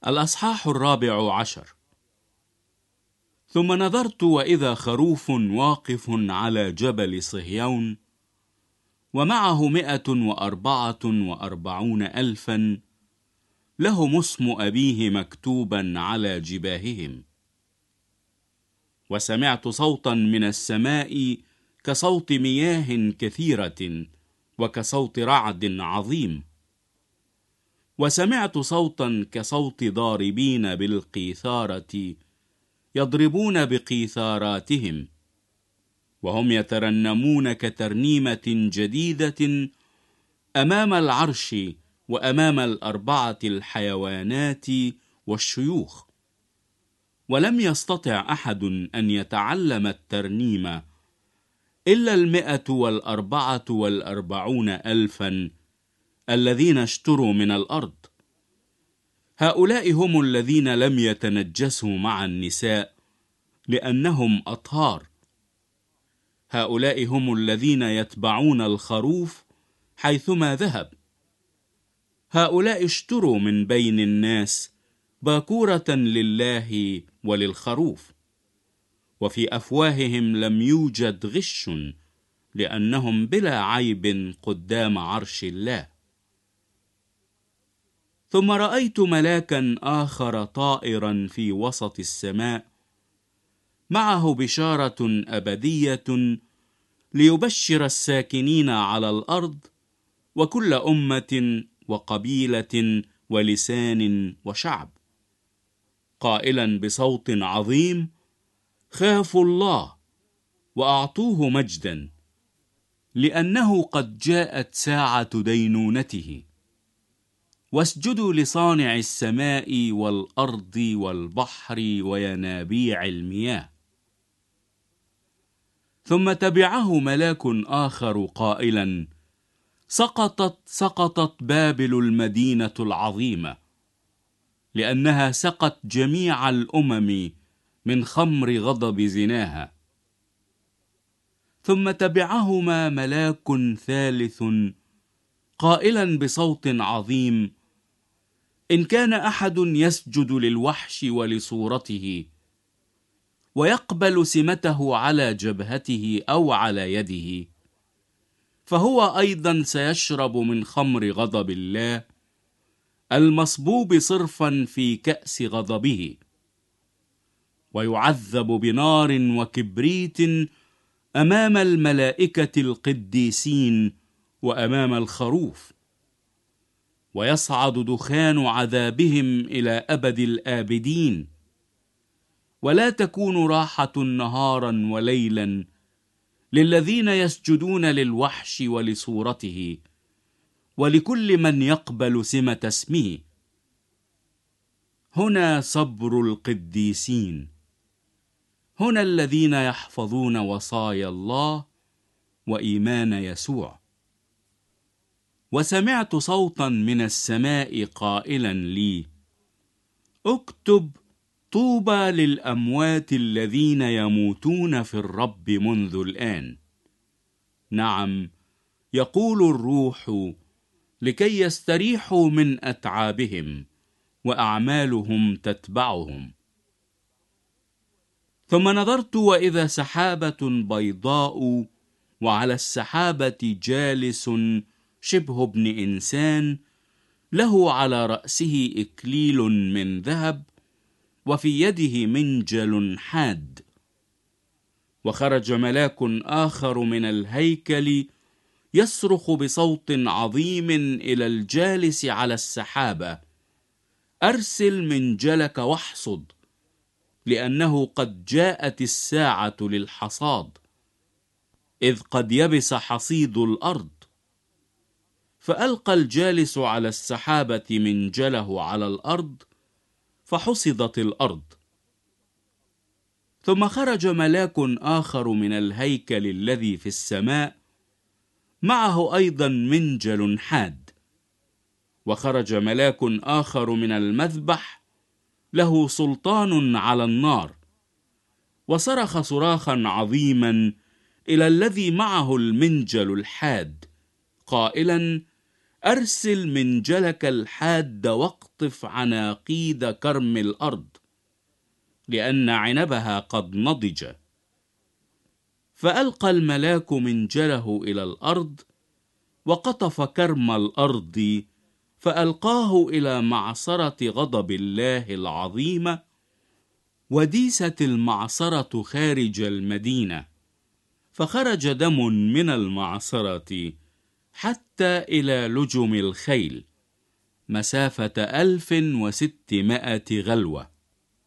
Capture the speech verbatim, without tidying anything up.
الأصحاح الرابع عشر. ثم نظرت وإذا خروف واقف على جبل صهيون، ومعه مئة وأربعة وأربعون ألفا، لهم اسم أبيه مكتوبا على جباههم. وسمعت صوتا من السماء كصوت مياه كثيرة، وكصوت رعد عظيم. وسمعت صوتا كصوت ضاربين بالقيثارة يضربون بقيثاراتهم، وهم يترنمون كترنيمة جديدة أمام العرش وأمام الأربعة الحيوانات والشيوخ. ولم يستطع أحد أن يتعلم الترنيمة إلا المئة والأربعة والأربعون ألفا الذين اشتروا من الأرض. هؤلاء هم الذين لم يتنجسوا مع النساء لأنهم أطهار. هؤلاء هم الذين يتبعون الخروف حيثما ذهب. هؤلاء اشتروا من بين الناس باكورة لله وللخروف، وفي أفواههم لم يوجد غش، لأنهم بلا عيب قدام عرش الله. ثم رأيت ملاكا آخر طائرا في وسط السماء، معه بشارة أبدية ليبشر الساكنين على الأرض وكل أمة وقبيلة ولسان وشعب، قائلا بصوت عظيم: خافوا الله وأعطوه مجدا، لأنه قد جاءت ساعة دينونته. واسجدوا لصانع السماء والأرض والبحر وينابيع المياه. ثم تبعه ملاك آخر قائلا: سقطت سقطت بابل المدينة العظيمة، لأنها سقت جميع الأمم من خمر غضب زناها. ثم تبعهما ملاك ثالث قائلا بصوت عظيم: إن كان أحد يسجد للوحش ولصورته ويقبل سمته على جبهته أو على يده، فهو أيضا سيشرب من خمر غضب الله المصبوب صرفا في كأس غضبه، ويعذب بنار وكبريت أمام الملائكة القديسين وأمام الخروف. ويصعد دخان عذابهم إلى أبد الآبدين، ولا تكون راحة نهارا وليلا للذين يسجدون للوحش ولصورته ولكل من يقبل سمة اسمه. هنا صبر القديسين، هنا الذين يحفظون وصايا الله وإيمان يسوع. وسمعت صوتا من السماء قائلا لي: اكتب: طوبى للأموات الذين يموتون في الرب منذ الآن. نعم، يقول الروح، لكي يستريحوا من أتعابهم وأعمالهم تتبعهم. ثم نظرت وإذا سحابة بيضاء، وعلى السحابة جالس شبه ابن إنسان، له على رأسه إكليل من ذهب، وفي يده منجل حاد. وخرج ملاك آخر من الهيكل يصرخ بصوت عظيم إلى الجالس على السحابة: أرسل منجلك واحصد، لأنه قد جاءت الساعة للحصاد، إذ قد يبس حصيد الأرض. فألقى الجالس على السحابة منجله على الأرض، فحصدت الأرض. ثم خرج ملاك آخر من الهيكل الذي في السماء، معه أيضا منجل حاد. وخرج ملاك آخر من المذبح، له سلطان على النار، وصرخ صراخا عظيما إلى الذي معه المنجل الحاد قائلا: أرسل منجلك الحاد واقطف عناقيد كرم الأرض، لأن عنبها قد نضج. فألقى الملاك منجله إلى الأرض، وقطف كرم الأرض، فألقاه إلى معصرة غضب الله العظيمة، وديست المعصرة خارج المدينة، فخرج دم من المعصرة حتى إلى لجم الخيل، مسافة ألف وستمائة غلوة.